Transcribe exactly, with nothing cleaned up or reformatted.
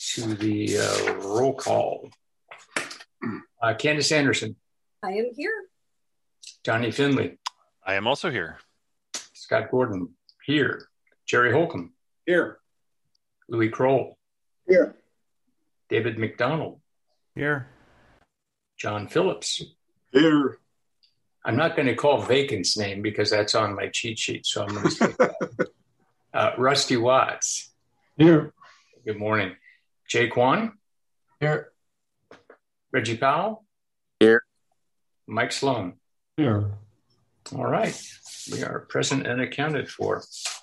to the uh, roll call. Uh, Candace Anderson. I am here. Johnny Finley. I am also here. Scott Gordon. Here. Jerry Holcomb. Here. Louis Kroll. Here. David McDonald. Here. John Phillips. Here. I'm not going to call Vacant's name because that's on my cheat sheet, so I'm going to say that. Uh, Rusty Watts. Here. Good morning. Jay Kwan. Here. Reggie Powell. Here. Mike Sloan. Here. All right. We are present and accounted for.